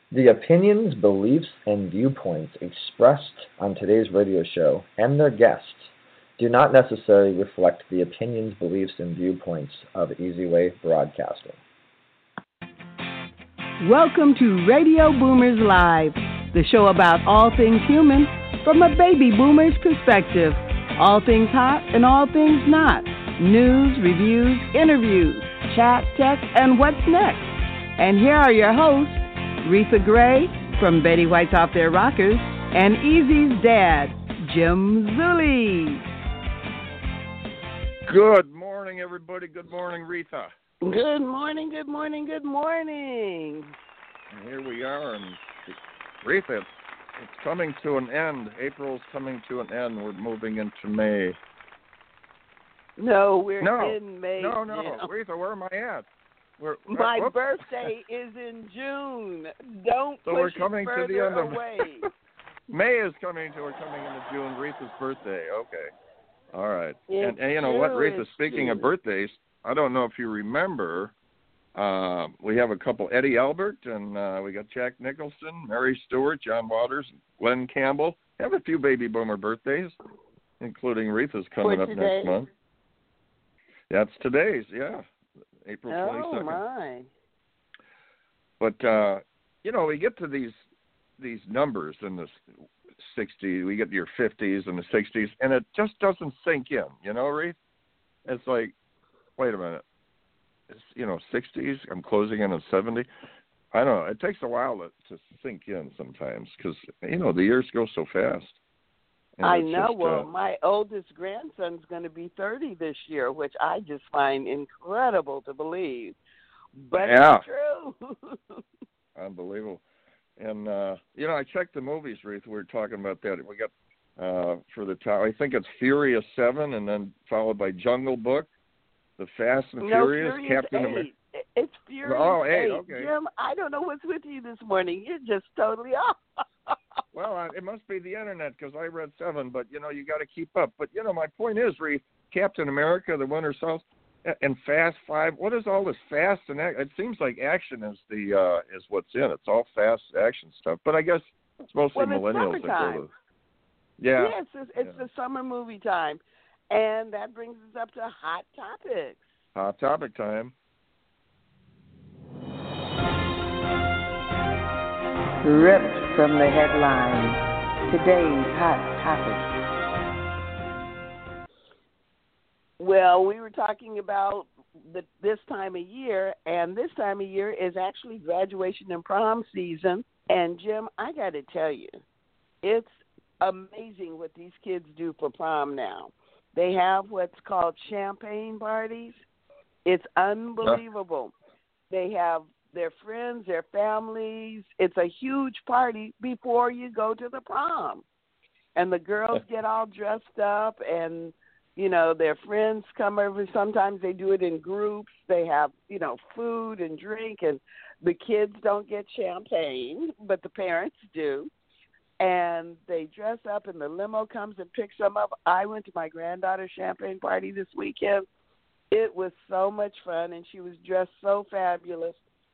The opinions, beliefs, and viewpoints expressed on today's radio show and their guests do not necessarily reflect the opinions, beliefs, and viewpoints of Easy Way Broadcasting. Welcome to Radio Boomers Live, the show about all things human from a baby boomer's perspective. All things hot and all things not. News, reviews, interviews, chat, tech, and what's next. And here are your hosts, Retha Gray from Betty White's Off Their Rockers and Easy's dad, Jim Zuley. Good morning, everybody. Good morning, Retha. Good morning, good morning, good morning. And here we are, and Retha, it's coming to an end. April's coming to an end. We're moving into May. No, we're in May. No, now. Retha, where am I at? My birthday is in June. Don't so push we're coming it further to the end of away. May is coming to. We're coming into June. Retha's birthday. Okay, all right. And you know June, what, Retha? Speaking of birthdays, I don't know if you remember. We have a couple, Eddie Albert, and we got Jack Nicholson, Mary Stewart, John Waters, Glenn Campbell. Have a few baby boomer birthdays, including Retha's coming up next month. That's today's, yeah, April 22nd. Oh, my. But, you know, we get to these numbers in the 60s, we get to your 50s and the 60s, and it just doesn't sink in, you know, Reith? It's like, wait a minute. It's, 60s, I'm closing in on 70. I don't know. It takes a while to sink in sometimes because, the years go so fast. I know. Well, my oldest grandson's going to be 30 this year, which I just find incredible to believe. But it's true. Unbelievable. And, I checked the movies, Reith. We were talking about that. We got, for the top, I think it's Furious 7 and then followed by Jungle Book. The Fast and Furious, Captain America. It's Furious 8. Okay. Jim, I don't know what's with you this morning. You're just totally off. Well, it must be the internet because I read 7, but, you got to keep up. But, my point is, Reith, Captain America, The Winter Soldier, and Fast 5. What is all this fast and action? It seems like action is is what's in. It's all fast action stuff. But I guess it's mostly millennials that go to. Yeah. Yes, it's the summer movie time. And that brings us up to Hot Topics. Hot Topic time. Ripped from the headlines. Today's Hot Topic. Well, we were talking about this time of year, and this time of year is actually graduation and prom season. And, Jim, I got to tell you, it's amazing what these kids do for prom now. They have what's called champagne parties. It's unbelievable. They have their friends, their families. It's a huge party before you go to the prom. And the girls get all dressed up and, their friends come over. Sometimes they do it in groups. They have, food and drink. And the kids don't get champagne, but the parents do. And they dress up, and the limo comes and picks them up. I went to my granddaughter's champagne party this weekend. It was so much fun, and she was dressed so fabulous.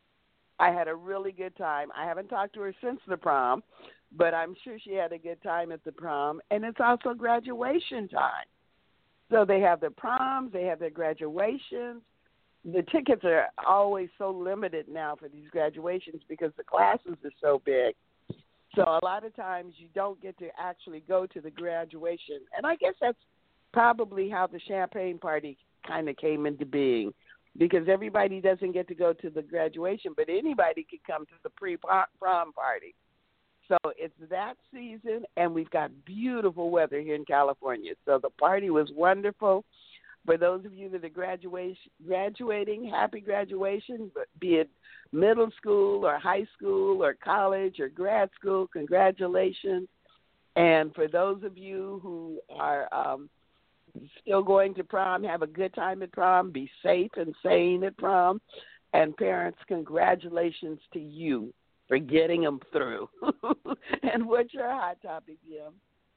I had a really good time. I haven't talked to her since the prom, but I'm sure she had a good time at the prom. And it's also graduation time. So they have their proms, they have their graduations. The tickets are always so limited now for these graduations because the classes are so big. So a lot of times you don't get to actually go to the graduation. And I guess that's probably how the champagne party kind of came into being, because everybody doesn't get to go to the graduation, but anybody could come to the pre-prom party. So it's that season, and we've got beautiful weather here in California. So the party was wonderful. For those of you that are graduating, happy graduation, be it middle school or high school or college or grad school, congratulations. And for those of you who are still going to prom, have a good time at prom, be safe and sane at prom. And parents, congratulations to you for getting them through. And what's your hot topic, Jim?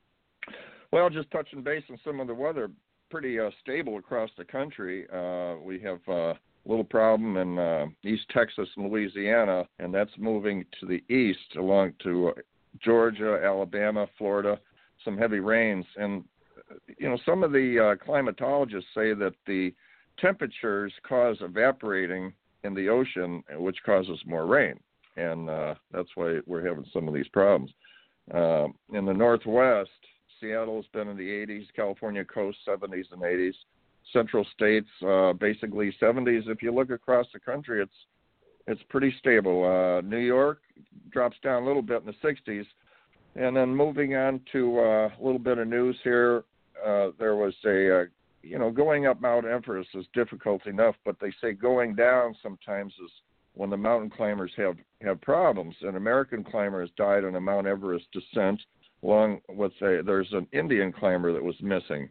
Well, just touching base on some of the weather, pretty stable across the country. We have little problem in East Texas and Louisiana, and that's moving to the east along to Georgia, Alabama, Florida, some heavy rains. And, some of the climatologists say that the temperatures cause evaporating in the ocean, which causes more rain. And that's why we're having some of these problems. In the Northwest, Seattle's been in the 80s, California coast 70s and 80s, central states basically 70s. If you look across the country, it's pretty stable. New York drops down a little bit in the 60s. And then moving on to a little bit of news here, there was going up Mount Everest is difficult enough, but they say going down sometimes is when the mountain climbers have problems. An American climber has died on a Mount Everest descent, along with there's an Indian climber that was missing.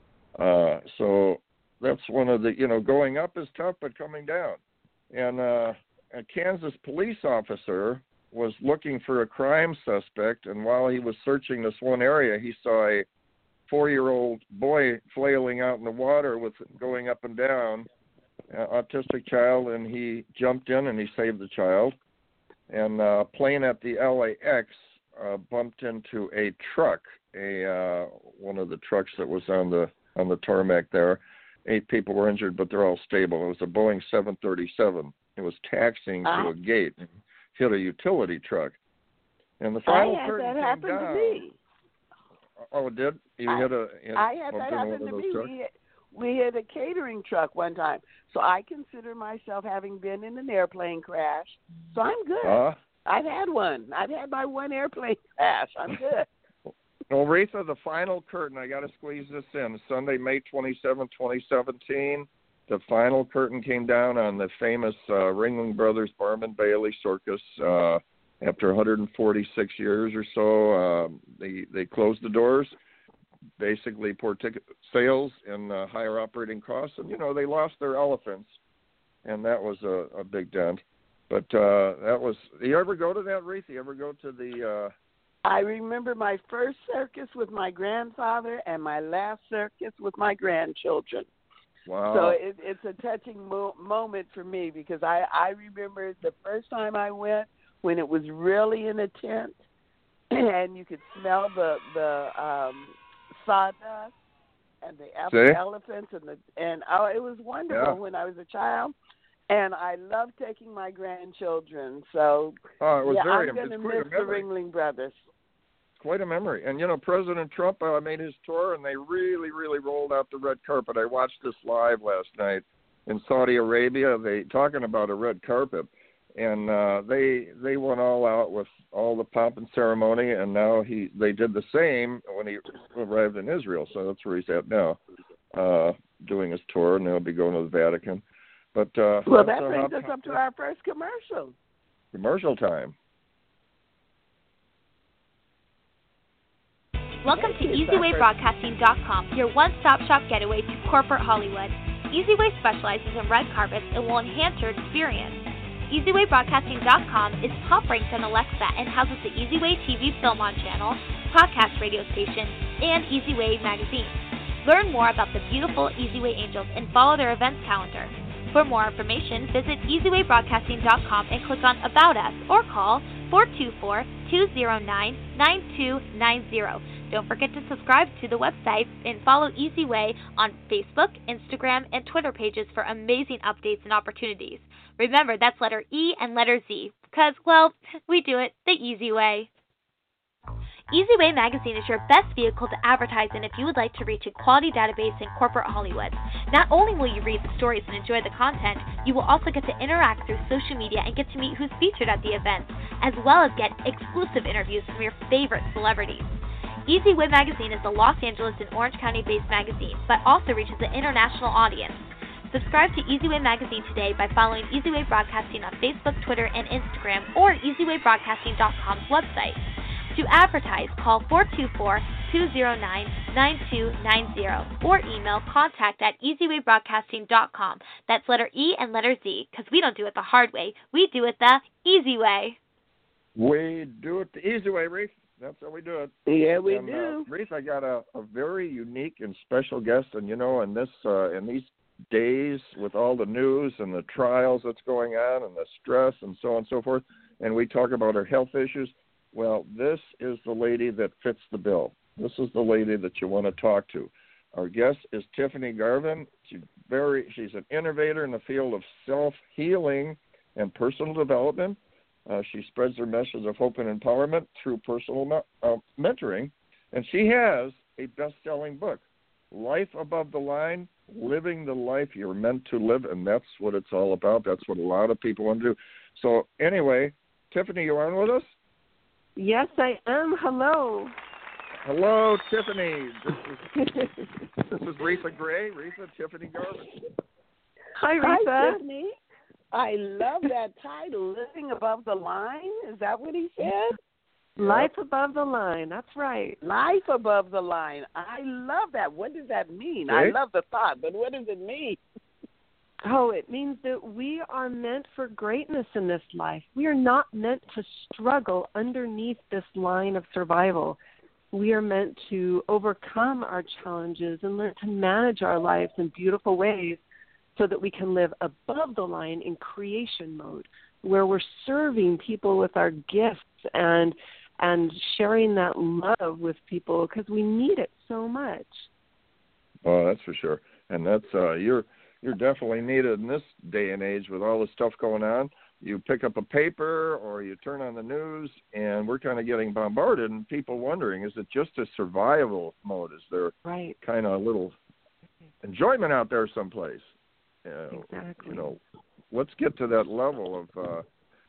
So that's one of the, going up is tough, but coming down. And a Kansas police officer was looking for a crime suspect, and while he was searching this one area, he saw a 4-year-old boy flailing out in the water with going up and down, autistic child, and he jumped in and he saved the child. And a plane at the LAX bumped into a truck, one of the trucks that was on the tarmac there. 8 people were injured, but they're all stable. It was a Boeing 737. It was taxiing to a gate and hit a utility truck. And the final curtain came happened down. To me. Oh, it did? I had that happen to me. We hit a catering truck one time. So I consider myself having been in an airplane crash. So I'm good. I've had one. I've had my one airplane crash. I'm good. Well, Retha, the final curtain, I got to squeeze this in. Sunday, May 27, 2017, the final curtain came down on the famous Ringling Brothers Barnum Bailey Circus. After 146 years or so, they closed the doors, basically poor ticket sales and higher operating costs. And, they lost their elephants, and that was a big dent. But that was – you ever go to that, Reese? You ever go to the I remember my first circus with my grandfather and my last circus with my grandchildren. Wow. So it's a touching moment for me because I remember the first time I went when it was really in a tent and you could smell the sawdust and the elephants and it was wonderful when I was a child. And I love taking my grandchildren. So it was I'm going to miss the Ringling Brothers. Quite a memory. And, President Trump made his tour, and they really, really rolled out the red carpet. I watched this live last night in Saudi Arabia. They talking about a red carpet. And they went all out with all the pomp and ceremony, and now they did the same when he arrived in Israel. So that's where he's at now, doing his tour, and they'll be going to the Vatican. But that brings us up to our first commercial. Commercial time. Welcome to EasyWayBroadcasting.com, your one-stop shop getaway to corporate Hollywood. EasyWay specializes in red carpets and will enhance your experience. EasyWayBroadcasting.com is top-ranked on Alexa and houses the EasyWay TV Film On channel, podcast radio station, and EasyWay magazine. Learn more about the beautiful EasyWay Angels and follow their events calendar. For more information, visit EasyWayBroadcasting.com and click on About Us or call 424-209-9290. Don't forget to subscribe to the website and follow EasyWay on Facebook, Instagram, and Twitter pages for amazing updates and opportunities. Remember, that's letter E and letter Z, because, well, we do it the easy way. EasyWay Magazine is your best vehicle to advertise in if you would like to reach a quality database in corporate Hollywood. Not only will you read the stories and enjoy the content, you will also get to interact through social media and get to meet who's featured at the events, as well as get exclusive interviews from your favorite celebrities. EasyWay Magazine is a Los Angeles and Orange County-based magazine, but also reaches an international audience. Subscribe to EasyWay Magazine today by following EasyWay Broadcasting on Facebook, Twitter, and Instagram, or EasyWayBroadcasting.com's website. To advertise, call 424-209-9290 or email contact@EasyWayBroadcasting.com. That's letter E and letter Z, because we don't do it the hard way. We do it the easy way. We do it the easy way, Reese. That's how we do it. Yeah, we do. Reese, I got a very unique and special guest, and in these days with all the news and the trials that's going on and the stress and so on and so forth, and we talk about our health issues, well, this is the lady that fits the bill. This is the lady that you want to talk to. Our guest is Tiffany Garvin. She's an innovator in the field of self-healing and personal development. She spreads her message of hope and empowerment through personal mentoring, and she has a best-selling book, Life Above the Line, Living the Life You're Meant to Live, and that's what it's all about. That's what a lot of people want to do. So anyway, Tiffany, you on with us? Yes, I am. Hello. Hello, Tiffany. This is Retha Gray. Retha, Tiffany Garvin. Hi, Retha. Hi, Tiffany. I love that title, Living Above the Line. Is that what he said? Life Above the Line. That's right. Life Above the Line. I love that. What does that mean? Okay. I love the thought, but what does it mean? Oh, it means that we are meant for greatness in this life. We are not meant to struggle underneath this line of survival. We are meant to overcome our challenges and learn to manage our lives in beautiful ways so that we can live above the line in creation mode, where we're serving people with our gifts and sharing that love with people because we need it so much. Oh, that's for sure. And that's you're definitely needed in this day and age with all the stuff going on. You pick up a paper or you turn on the news, and we're kind of getting bombarded, and people wondering, is it just a survival mode? Is there kind of a little enjoyment out there someplace? Exactly. Let's get to that level of,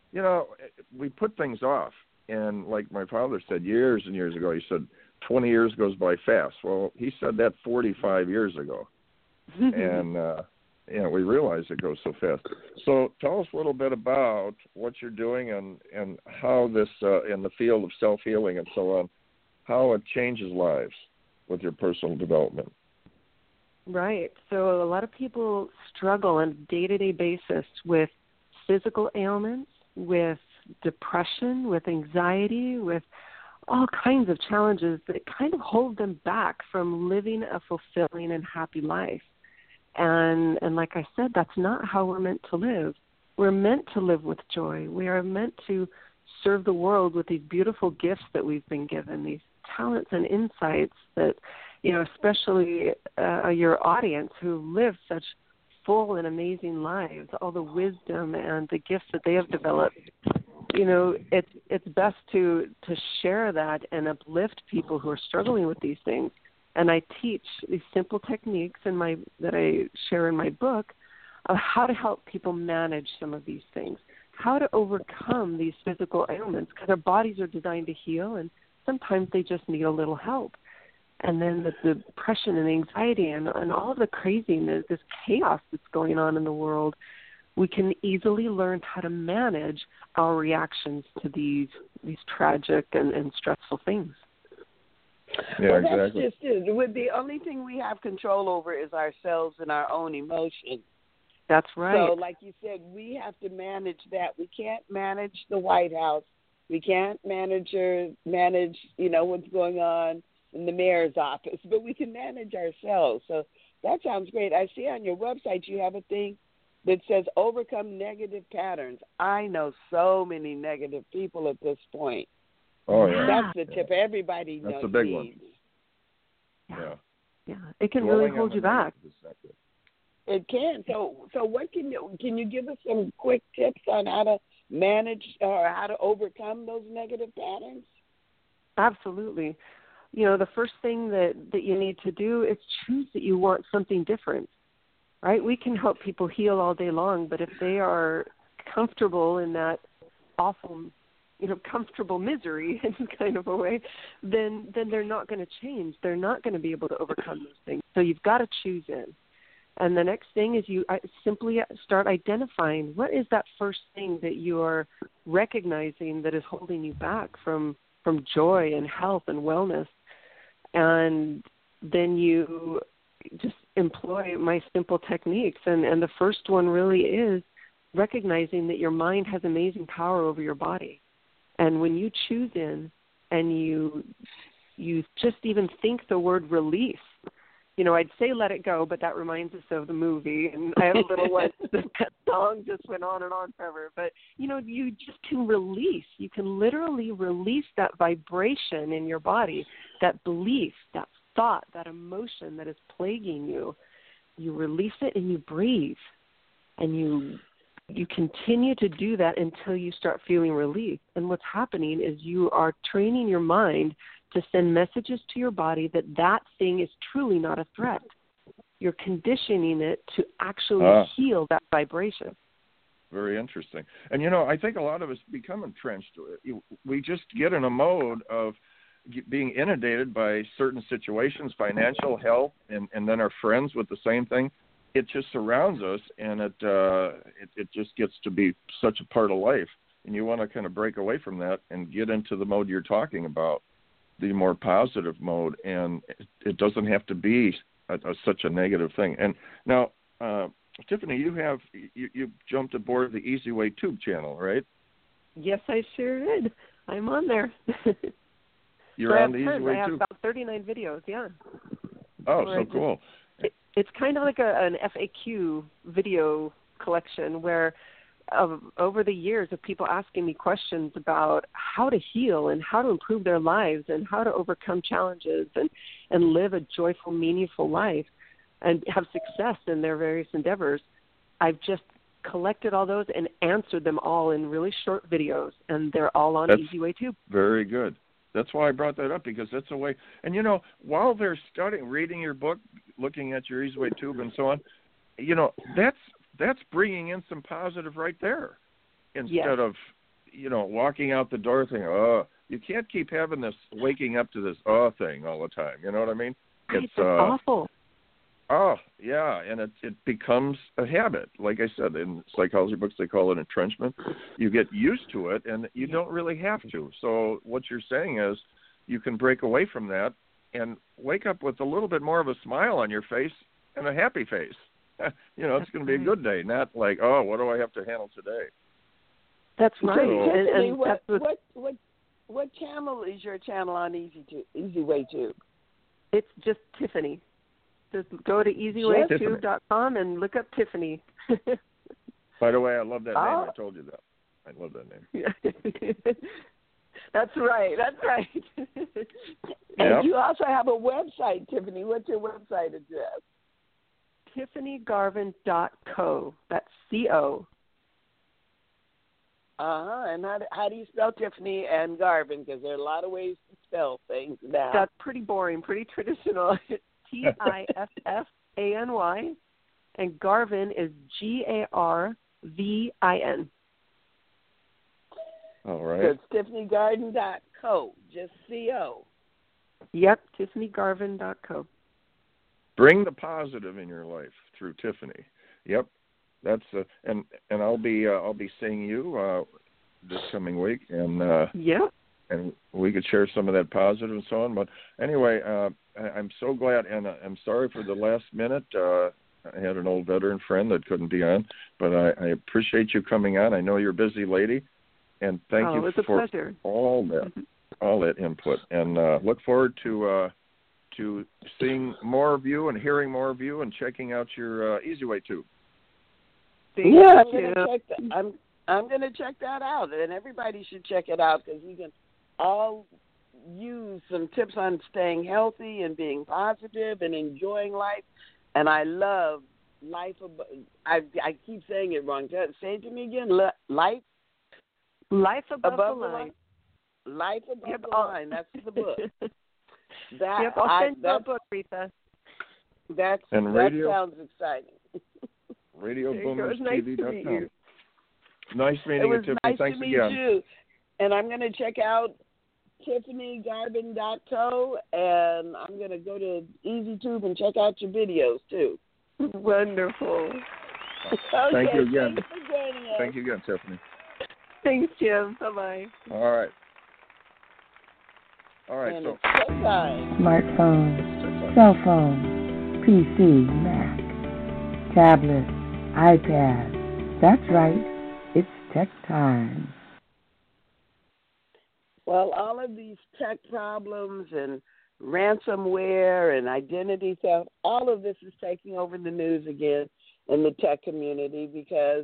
we put things off. And like my father said years and years ago, he said 20 years goes by fast. Well, he said that 45 years ago. And, we realize it goes so fast. So tell us a little bit about what you're doing and how this, in the field of self-healing and so on, how it changes lives with your personal development. Right. So a lot of people struggle on a day-to-day basis with physical ailments, with depression, with anxiety, with all kinds of challenges that kind of hold them back from living a fulfilling and happy life. And like I said, that's not how we're meant to live. We're meant to live with joy. We are meant to serve the world with these beautiful gifts that we've been given, these talents and insights that, especially your audience who live such full and amazing lives, all the wisdom and the gifts that they have developed. It's best to share that and uplift people who are struggling with these things. And I teach these simple techniques that I share in my book of how to help people manage some of these things, how to overcome these physical ailments, because our bodies are designed to heal, and sometimes they just need a little help. And then the depression and anxiety and all of the craziness, this chaos that's going on in the world, we can easily learn how to manage our reactions to these tragic and stressful things. Yeah, well, exactly. That's just it. The only thing we have control over is ourselves and our own emotions. That's right. So, like you said, we have to manage that. We can't manage the White House. We can't manage what's going on in the mayor's office, but we can manage ourselves. So that sounds great. I see on your website you have a thing that says overcome negative patterns. I know so many negative people at this point. Oh, yeah. That's the tip everybody knows. That's a big needs. one. Yeah. It can really hold you back. It can. So what can you give us some quick tips on how to manage or how to overcome those negative patterns? Absolutely. The first thing that you need to do is choose that you want something different, right? We can help people heal all day long, but if they are comfortable in that awful, comfortable misery in kind of a way, then they're not going to change. They're not going to be able to overcome those things. So you've got to choose in. And the next thing is you simply start identifying what is that first thing that you are recognizing that is holding you back from joy and health and wellness. And then you just employ my simple techniques. And the first one really is recognizing that your mind has amazing power over your body. And when you choose in and you just even think the word release, I'd say Let It Go, but that reminds us of the movie. And I have a little one. That song just went on and on forever. But, you just can release. You can literally release that vibration in your body, that belief, that thought, that emotion that is plaguing you. You release it and you breathe. And you continue to do that until you start feeling relief. And what's happening is you are training your mind to send messages to your body that thing is truly not a threat. You're conditioning it to actually heal that vibration. Very interesting. And, I think a lot of us become entrenched. We just get in a mode of being inundated by certain situations, financial, health, and then our friends with the same thing. It just surrounds us, and it just gets to be such a part of life. And you want to kind of break away from that and get into the mode you're talking about, the more positive mode, and it doesn't have to be such a negative thing. And now, Tiffany, you jumped aboard the Easy Way Tube channel, right? Yes, I sure did. I'm on there. You're on the Easy Way Tube? I have about 39 videos, yeah. Oh, so cool. It's kind of like an FAQ video collection where over the years of people asking me questions about how to heal and how to improve their lives and how to overcome challenges and live a joyful, meaningful life and have success in their various endeavors. I've just collected all those and answered them all in really short videos, and they're all on Easy Way Tube. Very good. That's why I brought that up, because that's a way. And, while they're reading your book, looking at your Easy Way Tube and so on, that's bringing in some positive right there, instead of, walking out the door thinking, you can't keep having this, waking up to this thing all the time. You know what I mean? It's awful. Oh, yeah, and it becomes a habit. Like I said, in psychology books, they call it entrenchment. You get used to it, and you don't really have to. So what you're saying is you can break away from that and wake up with a little bit more of a smile on your face and a happy face. It's going to be a good day, not like, what do I have to handle today? That's right. So, what channel is your channel on Easy Way Tube? It's just Tiffany. Just go to easywaytube.com and look up Tiffany. By the way, I love that name. I told you that. I love that name. That's right. And you also have a website, Tiffany. What's your website address? TiffanyGarvin.co. That's C-O. And how do you spell Tiffany and Garvin? Because there are a lot of ways to spell things now. That's pretty boring, pretty traditional. Tiffany, and Garvin is Garvin. All right. So it's TiffanyGarvin.co, just C-O. Yep, TiffanyGarvin.co. Bring the positive in your life through Tiffany. Yep, that's and I'll be seeing you this coming week, and and we could share some of that positive and so on. But anyway, I'm so glad, and I'm sorry for the last minute. I had an old veteran friend that couldn't be on, but I appreciate you coming on. I know you're a busy lady, and thank you for all that input. And look forward to seeing more of you and hearing more of you and checking out your Easy Way Tube. Yeah, I'm going to check that out, and everybody should check it out, because we can all use some tips on staying healthy and being positive and enjoying life. And I love life. I keep saying it wrong. Say it to me again. Life above the line. Life above the line. That's the book. I'll send you a book, Rita. That sounds exciting. RadioBoomersTV.com. Nice meeting you, Tiffany. Nice Thanks to meet again. You. And I'm going to check out TiffanyGarvin.co, and I'm going to go to EasyTube and check out your videos, too. Wonderful. Okay, thank you again. Thanks for joining us. Thank you again, Tiffany. Thanks, Jim. Bye-bye. All right. And so smartphone, cell phone, PC, Mac, tablet, iPad. That's right. It's tech time. Well, all of these tech problems and ransomware and identity theft, all of this is taking over the news again in the tech community because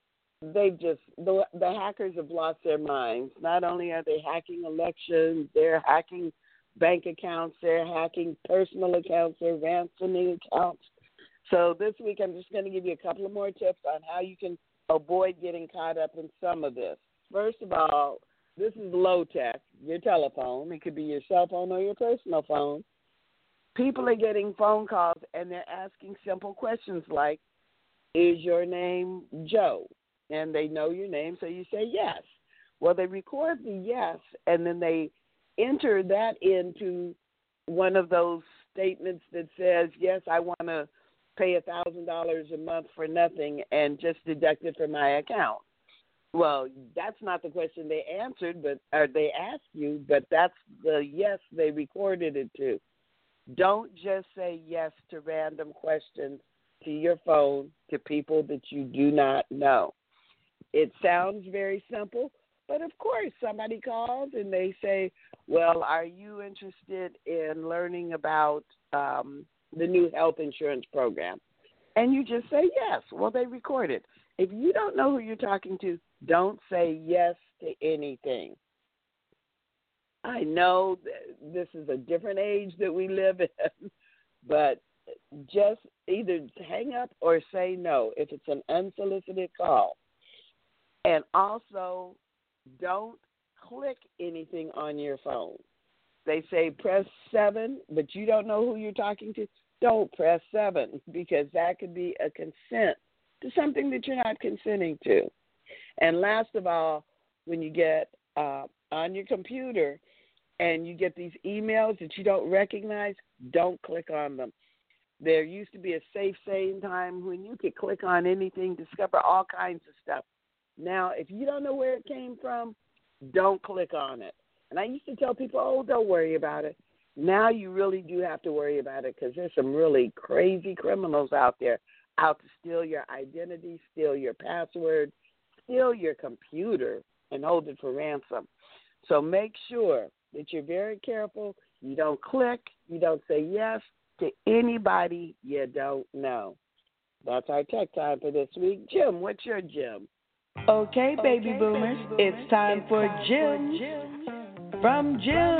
the hackers have lost their minds. Not only are they hacking elections, they're hacking bank accounts, they're hacking personal accounts, they're ransoming accounts. So this week I'm just going to give you a couple of more tips on how you can avoid getting caught up in some of this. First of all, this is low tech, your telephone. It could be your cell phone or your personal phone. People are getting phone calls and they're asking simple questions like, is your name Joe? And they know your name, so you say yes. Well, they record the yes, and then they enter that into one of those statements that says, yes, I want to pay $1,000 a month for nothing and just deduct it from my account. Well, that's not the question they answered, or they asked you, but that's the yes they recorded it to. Don't just say yes to random questions to your phone to people that you do not know. It sounds very simple, but of course somebody calls and they say, well, are you interested in learning about the new health insurance program? And you just say yes. Well, they record it. If you don't know who you're talking to, don't say yes to anything. I know this is a different age that we live in, but just either hang up or say no if it's an unsolicited call. And also, don't click anything on your phone. They say press 7, but you don't know who you're talking to. Don't press 7 because that could be a consent to something that you're not consenting to. And last of all, when you get on your computer and you get these emails that you don't recognize, don't click on them. There used to be a safe saying time when you could click on anything, discover all kinds of stuff. Now, if you don't know where it came from, don't click on it. And I used to tell people, oh, don't worry about it. Now you really do have to worry about it because there's some really crazy criminals out there out to steal your identity, steal your password, steal your computer, and hold it for ransom. So make sure that you're very careful. You don't click. You don't say yes to anybody you don't know. That's our tech time for this week. Jim, what's your Jim? Okay, baby boomers, it's time for Jim from Jim.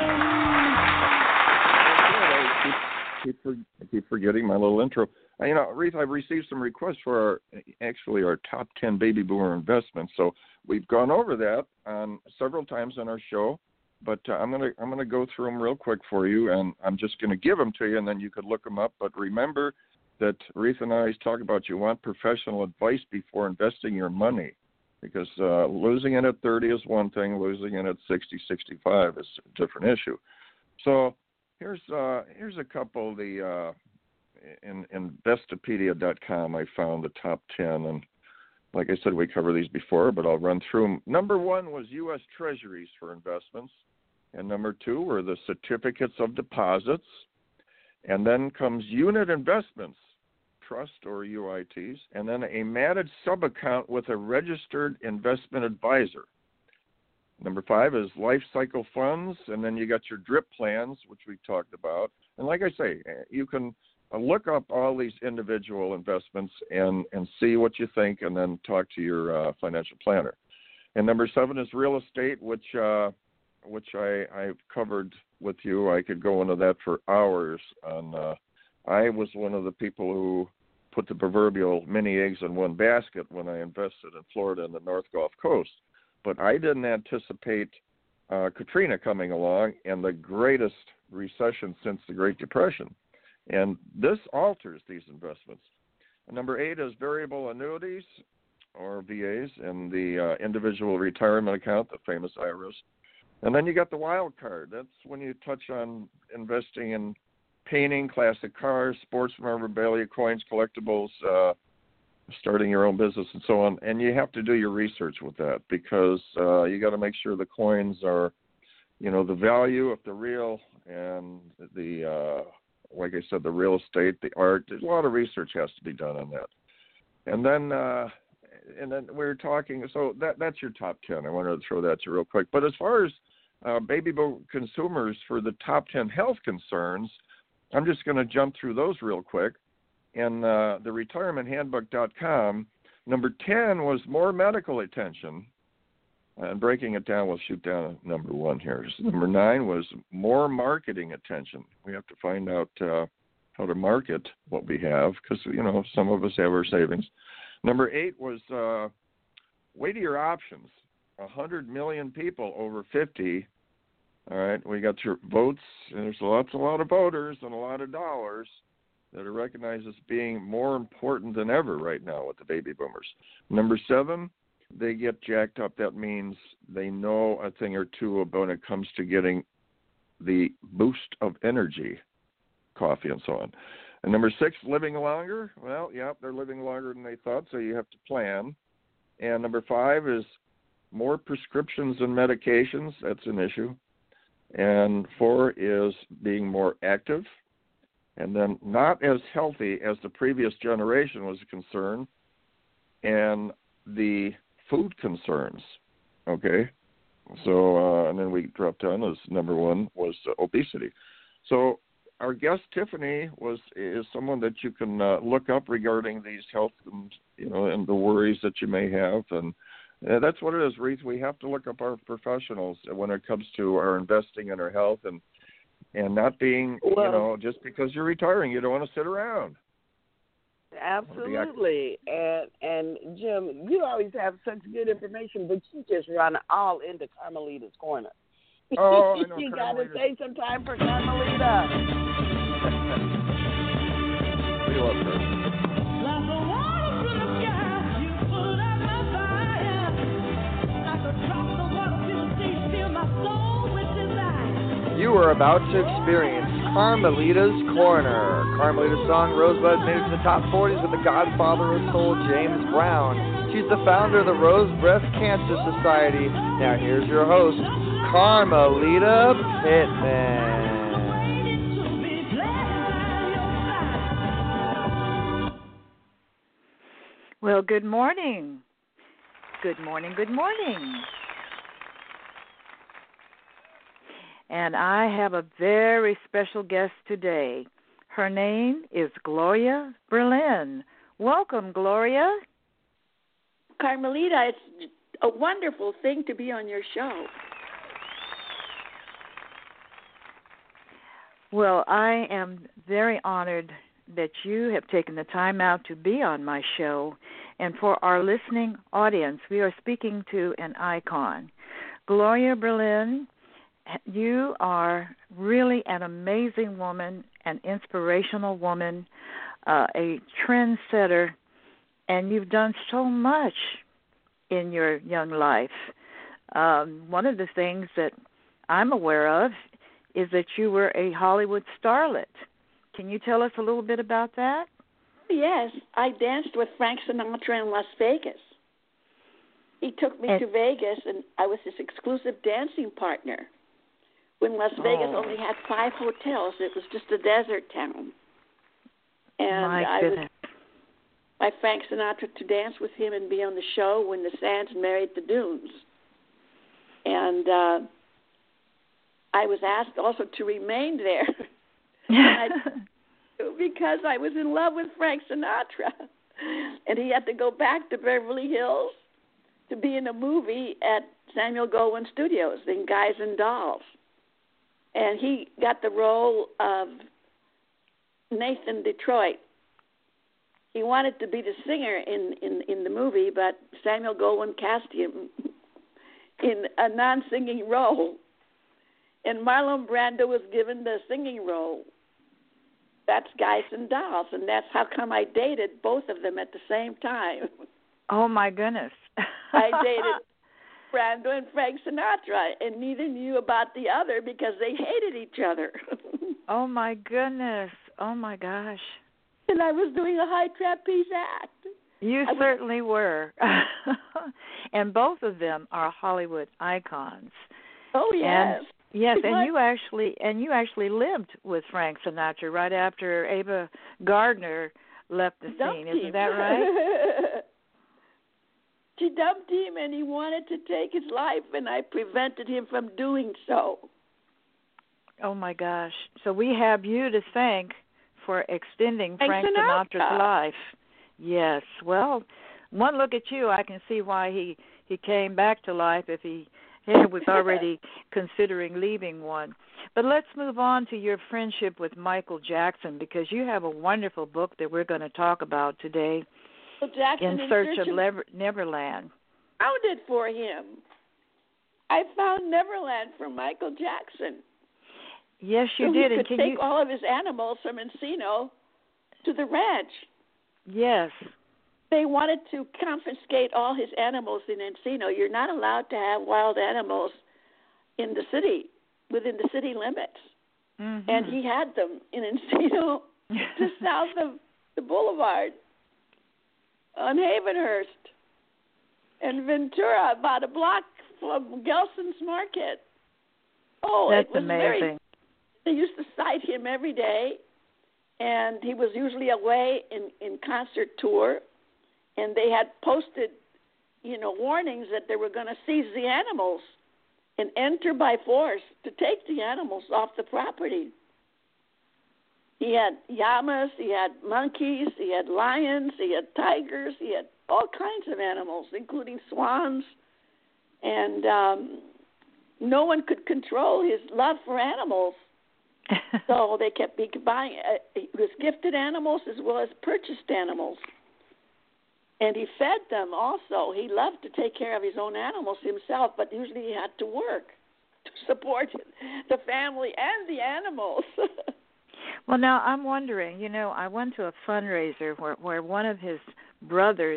I keep forgetting my little intro. Ruth, I've received some requests for our top 10 baby boomer investments. So we've gone over that several times on our show, but I'm gonna go through them real quick for you, and I'm just gonna give them to you, and then you could look them up. But remember that Ruth and I always talk about you want professional advice before investing your money, because losing it at 30 is one thing, losing it at 60, 65 is a different issue. So here's a couple of the in Investopedia.com. I found the top 10, and like I said, we covered these before, but I'll run through them. Number 1 was U.S. Treasuries for investments, and number 2 were the certificates of deposits, and then comes unit investments, trust or UITs, and then a managed sub-account with a registered investment advisor. Number 5 is life cycle funds, and then you got your DRIP plans, which we talked about. And like I say, you can look up all these individual investments and see what you think, and then talk to your financial planner. And number 7 is real estate, which I've covered with you. I could go into that for hours. I was one of the people who put the proverbial many eggs in one basket when I invested in Florida and the North Gulf Coast. But I didn't anticipate Katrina coming along and the greatest recession since the Great Depression. And this alters these investments. And number 8 is variable annuities, or VAs, and the individual retirement account, the famous IRAs. And then you got the wild card. That's when you touch on investing in painting, classic cars, sports memorabilia, coins, collectibles, starting your own business, and so on. And you have to do your research with that, because you got to make sure the coins are, the value, if they're real, and the like I said, the real estate, the art. There's a lot of research has to be done on that. And then we were talking. So that's your top 10. I wanted to throw that to you real quick. But as far as baby boom consumers for the top 10 health concerns. I'm just going to jump through those real quick. In the retirementhandbook.com, number 10 was more medical attention. And breaking it down, we'll shoot down number 1 here. So number 9 was more marketing attention. We have to find out how to market what we have because, some of us have our savings. Number 8 was weightier options. 100 million people over 50. All right, we got your votes, and there's a lot of voters and a lot of dollars that are recognized as being more important than ever right now with the baby boomers. Number 7, they get jacked up. That means they know a thing or two about when it comes to getting the boost of energy, coffee and so on. And number 6, living longer. Well, yeah, they're living longer than they thought, so you have to plan. And number 5 is more prescriptions and medications. That's an issue. And 4 is being more active. And then not as healthy as the previous generation was concerned. And the food concerns, okay? So, and then we dropped down as number 1 was obesity. So our guest, Tiffany, is someone that you can look up regarding these health and, and the worries that you may have. And that's what it is, Reese. We have to look up our professionals when it comes to our investing in our health and not being, just because you're retiring, you don't want to sit around. Absolutely. And Jim, you always have such good information, but you just run all into Carmelita's Corner. Oh, I know. You got to save some time for Carmelita. We love her. You are about to experience Carmelita's Corner. Carmelita's song Rosebud made it to the top 40s with the godfather of soul, James Brown. She's the founder of the Rose Breast Cancer Society. Now here's your host, Carmelita Pittman. Well, good morning. Good morning, good morning. And I have a very special guest today. Her name is Gloria Berlin. Welcome, Gloria. Carmelita, it's a wonderful thing to be on your show. Well, I am very honored that you have taken the time out to be on my show. And for our listening audience, we are speaking to an icon. Gloria Berlin, you are really an amazing woman, an inspirational woman, a trendsetter, and you've done so much in your young life. One of the things that I'm aware of is that you were a Hollywood starlet. Can you tell us a little bit about that? Yes, I danced with Frank Sinatra in Las Vegas. He took me to Vegas, and I was his exclusive dancing partner. When Las Vegas only had 5 hotels, it was just a desert town. And I was by Frank Sinatra to dance with him and be on the show when the Sands married the Dunes. And I was asked also to remain there because I was in love with Frank Sinatra. And he had to go back to Beverly Hills to be in a movie at Samuel Goldwyn Studios in Guys and Dolls. And he got the role of Nathan Detroit. He wanted to be the singer in the movie, but Samuel Goldwyn cast him in a non-singing role. And Marlon Brando was given the singing role. That's Guys and Dolls, and that's how come I dated both of them at the same time. Oh, my goodness. I dated Brando and Frank Sinatra, and neither knew about the other because they hated each other. Oh, my goodness. Oh, my gosh. And I was doing a high trapeze act. You certainly were. And both of them are Hollywood icons. Oh, yes. And, yes, and you actually lived with Frank Sinatra right after Ava Gardner left the scene. Isn't that right? She dumped him, and he wanted to take his life, and I prevented him from doing so. Oh, my gosh. So we have you to thank for extending Frank Sinatra's life. Yes. Well, one look at you, I can see why he came back to life if he was already considering leaving one. But let's move on to your friendship with Michael Jackson, because you have a wonderful book that we're going to talk about today, Jackson In Search of Neverland. Found it for him. I found Neverland for Michael Jackson. Yes, you so did. He and could take all of his animals from Encino to the ranch. Yes. They wanted to confiscate all his animals in Encino. You're not allowed to have wild animals in the city, within the city limits. Mm-hmm. And he had them in Encino, just south of the boulevard, on Havenhurst, and Ventura, about a block from Gelson's Market. Oh, that's it was amazing. They used to cite him every day, and he was usually away in concert tour, and they had posted, warnings that they were going to seize the animals and enter by force to take the animals off the property. He had llamas, he had monkeys, he had lions, he had tigers, he had all kinds of animals, including swans, and no one could control his love for animals. So they kept buying. He was gifted animals as well as purchased animals, and he fed them also. He loved to take care of his own animals himself, but usually he had to work to support the family and the animals. Well, now I'm wondering. I went to a fundraiser where one of his brothers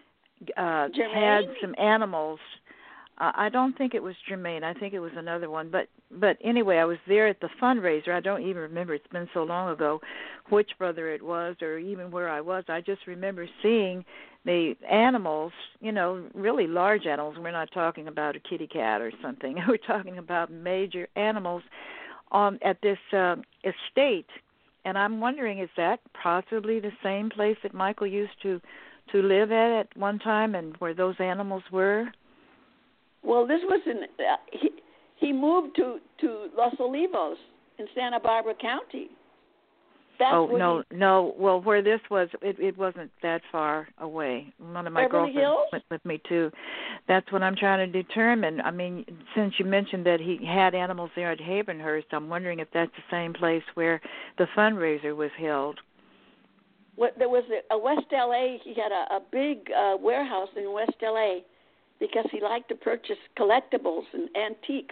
had some animals. I don't think it was Jermaine. I think it was another one. But anyway, I was there at the fundraiser. I don't even remember. It's been so long ago which brother it was or even where I was. I just remember seeing the animals, really large animals. We're not talking about a kitty cat or something. We're talking about major animals at this estate. And I'm wondering, is that possibly the same place that Michael used to live at one time and where those animals were? Well, this was he moved to Los Olivos in Santa Barbara County. That's no. Well, where this was, it wasn't that far away. One of my Beverly girlfriends Hills? went with me too. That's what I'm trying to determine. I mean, since you mentioned that he had animals there at Havenhurst, I'm wondering if that's the same place where the fundraiser was held. There was a West L.A. He had a big warehouse in West L.A. because he liked to purchase collectibles and antiques.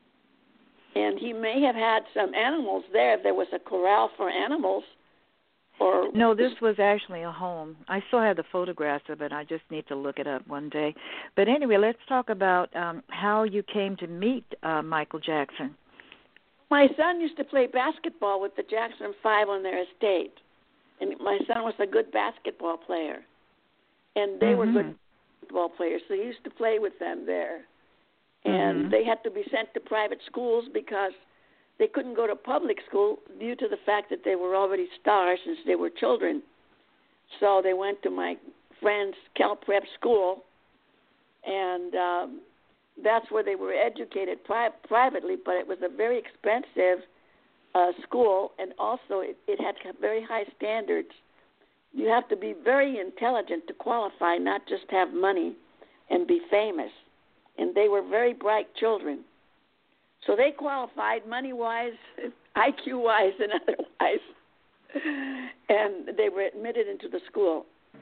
And he may have had some animals there if there was a corral for animals. No, this was actually a home. I still have the photographs of it. I just need to look it up one day. But anyway, let's talk about how you came to meet Michael Jackson. My son used to play basketball with the Jackson 5 on their estate. And my son was a good basketball player. And they were good basketball players, so he used to play with them there. And they had to be sent to private schools because they couldn't go to public school due to the fact that they were already stars since they were children. So they went to my friend's Cal Prep school, and that's where they were educated privately, but it was a very expensive school, and also it had very high standards. You have to be very intelligent to qualify, not just have money and be famous. And they were very bright children. So they qualified money-wise, IQ-wise, and otherwise. And they were admitted into the school.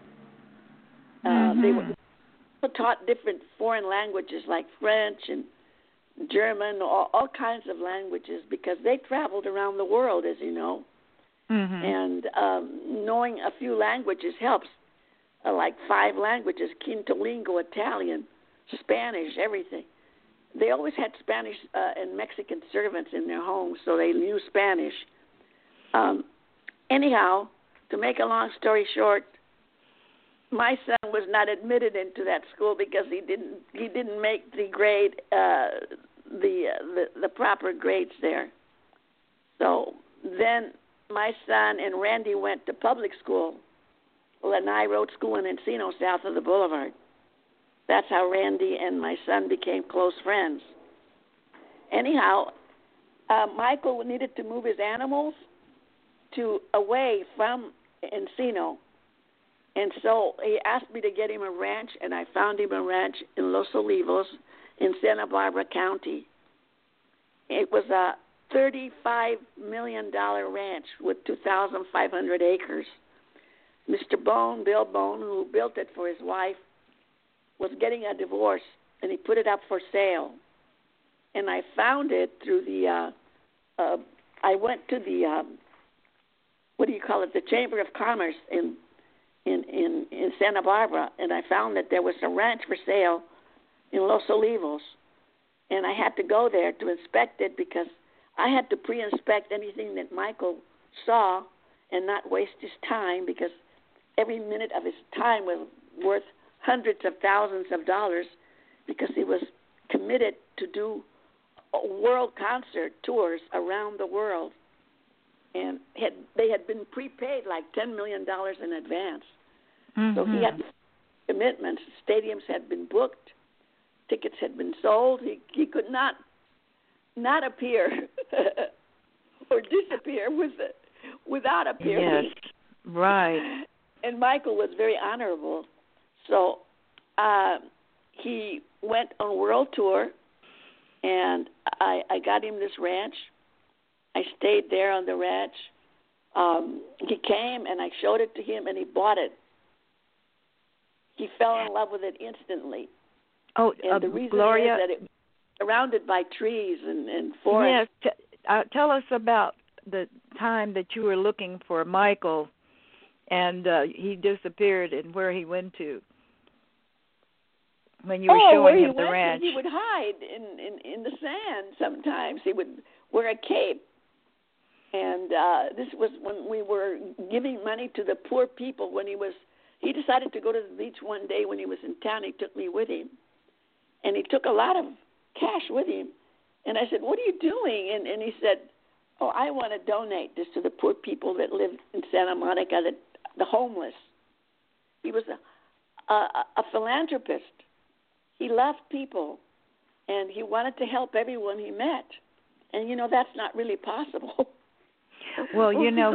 They were taught different foreign languages like French and German, all kinds of languages, because they traveled around the world, as you know. And knowing a few languages helps, like 5 languages, Quintolingo, Italian, Spanish, everything. They always had Spanish and Mexican servants in their homes, so they knew Spanish. Anyhow, to make a long story short, my son was not admitted into that school because he didn't make the grade the proper grades there. So then my son and Randy went to public school, Lanai Road School in Encino, south of the boulevard. That's how Randy and my son became close friends. Anyhow, Michael needed to move his animals away from Encino. And so he asked me to get him a ranch, and I found him a ranch in Los Olivos in Santa Barbara County. It was a $35 million ranch with 2,500 acres. Mr. Bone, Bill Bone, who built it for his wife, was getting a divorce, and he put it up for sale. And I found it through I went to the, the Chamber of Commerce in Santa Barbara, and I found that there was a ranch for sale in Los Olivos. And I had to go there to inspect it because I had to pre-inspect anything that Michael saw and not waste his time, because every minute of his time was worth hundreds of thousands of dollars, because he was committed to do world concert tours around the world. And they had been prepaid like $10 million in advance. Mm-hmm. So he had commitments. Stadiums had been booked. Tickets had been sold. He could not appear or disappear without appearing. Yes, right. And Michael was very honorable. So he went on world tour, and I got him this ranch. I stayed there on the ranch. He came, and I showed it to him, and he bought it. He fell in love with it instantly. Oh, and the reason Gloria, is that it was surrounded by trees and forest. Yes, tell us about the time that you were looking for Michael, and he disappeared, and where he went to when you were showing him the ranch. He would hide in the sand sometimes. He would wear a cape. And this was when we were giving money to the poor people. He decided to go to the beach one day when he was in town. He took me with him. And he took a lot of cash with him. And I said, "What are you doing?" And he said, "Oh, I want to donate this to the poor people that live in Santa Monica, the homeless." He was a philanthropist. He loved people, and he wanted to help everyone he met. And, that's not really possible. Well,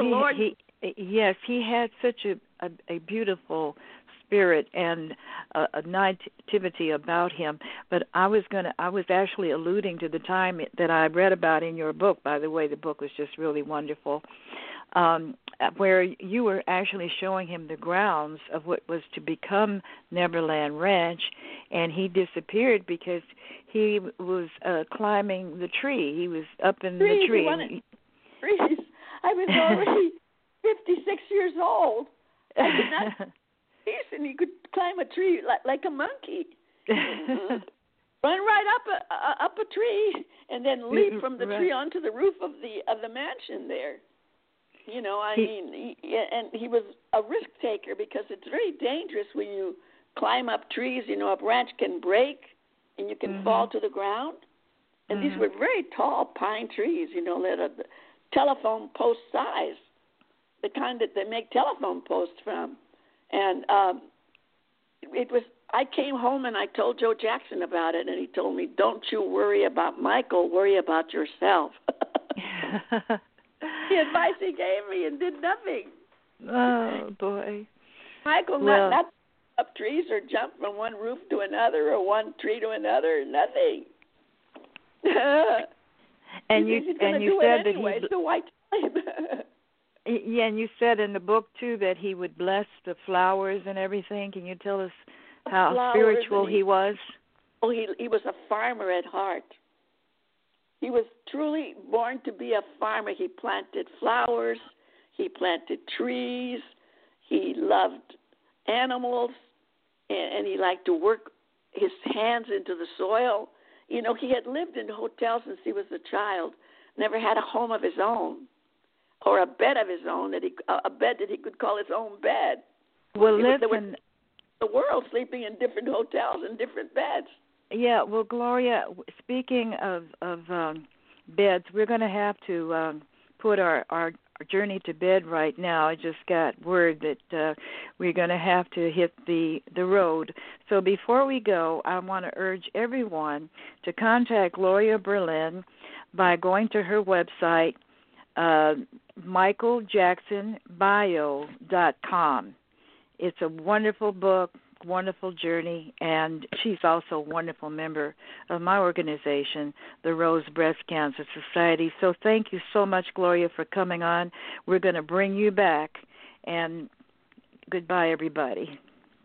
he had such a beautiful spirit and a nativity about him. But I was actually alluding to the time that I read about in your book. By the way, the book was just really wonderful, where you were actually showing him the grounds of what was to become Neverland Ranch, and he disappeared because he was climbing the tree. He was up in the tree. Trees. I was already 56 years old. I could not and he could climb a tree like a monkey. Run right up a tree and then leap from the tree onto the roof of the mansion there. And he was a risk taker, because it's very dangerous when you climb up trees. A branch can break and you can fall to the ground. And these were very tall pine trees, that are the telephone post size, the kind that they make telephone posts from. And I came home and I told Joe Jackson about it, and he told me, "Don't you worry about Michael, worry about yourself." The advice he gave me, and did nothing. Oh, boy. Michael, not up trees or jump from one roof to another or one tree to another, nothing. And you said that anyway, so why tell him? Yeah, and you said in the book too that he would bless the flowers and everything. Can you tell us how spiritual he was? Oh, he was a farmer at heart. He was truly born to be a farmer. He planted flowers. He planted trees. He loved animals, and he liked to work his hands into the soil. He had lived in hotels since he was a child, never had a home of his own or a bed of his own, a bed that he could call his own bed. Well, there was the world sleeping in different hotels and different beds. Yeah, well, Gloria, speaking of beds, we're going to have to put our journey to bed right now. I just got word that we're going to have to hit the road. So before we go, I want to urge everyone to contact Gloria Berlin by going to her website, michaeljacksonbio.com. It's a wonderful book, wonderful journey, and she's also a wonderful member of my organization, the Rose Breast Cancer Society. So thank you so much, Gloria, for coming on. We're going to bring you back, and goodbye, everybody.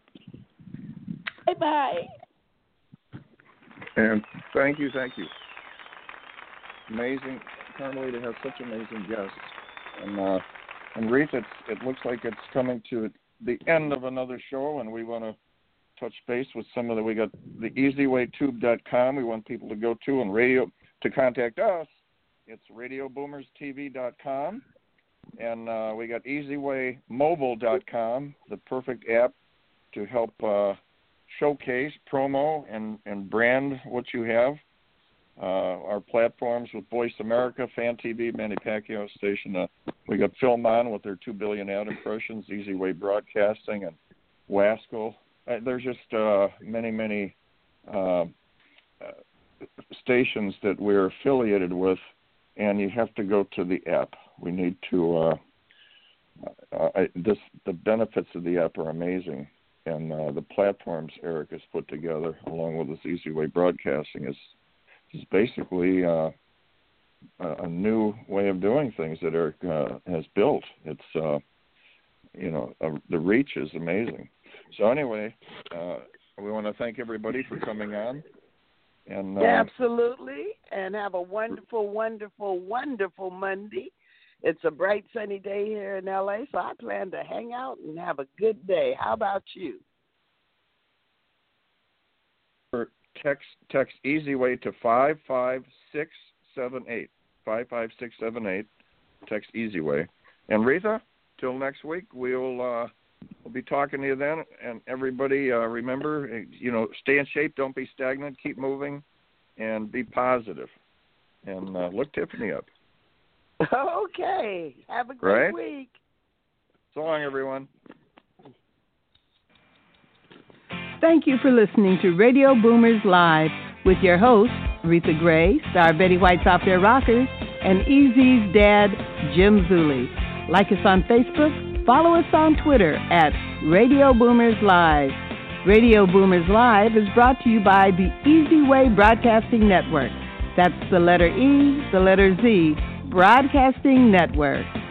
Bye-bye. And thank you. Amazing, Carmelita has such amazing guests. And Reese, it looks like it's coming to the end of another show, and we want to touch base with some of we got the easywaytube.com we want people to go to, and radio to contact us. It's radioboomerstv.com, and we got easywaymobile.com, the perfect app to help showcase, promo, and brand what you have. Our platforms with Voice America, Fan TV, Manny Pacquiao Station. We got Film On with their 2 billion ad impressions, Easy Way Broadcasting, and Wasco. There's just many stations that we're affiliated with, and you have to go to the app. We need to. The benefits of the app are amazing, and the platforms Eric has put together, along with this Easy Way Broadcasting, is basically a new way of doing things that Eric has built. It's the reach is amazing. So anyway, we want to thank everybody for coming on. And absolutely, and have a wonderful, wonderful, wonderful Monday. It's a bright, sunny day here in LA, so I plan to hang out and have a good day. How about you? Text Easy Way to 55678. 55678. Text Easy Way. And Retha, till next week, we'll be talking to you then. And everybody, remember, stay in shape, don't be stagnant, keep moving, and be positive. And look Tiffany up. Okay. Have a great week. So long, everyone. Thank you for listening to Radio Boomers Live with your hosts, Retha Gray, Star Betty White's Off Their Rockers, and Easy's dad, Jim Zuley. Like us on Facebook, follow us on Twitter at Radio Boomers Live. Radio Boomers Live is brought to you by the Easy Way Broadcasting Network. That's the letter E, the letter Z, Broadcasting Network.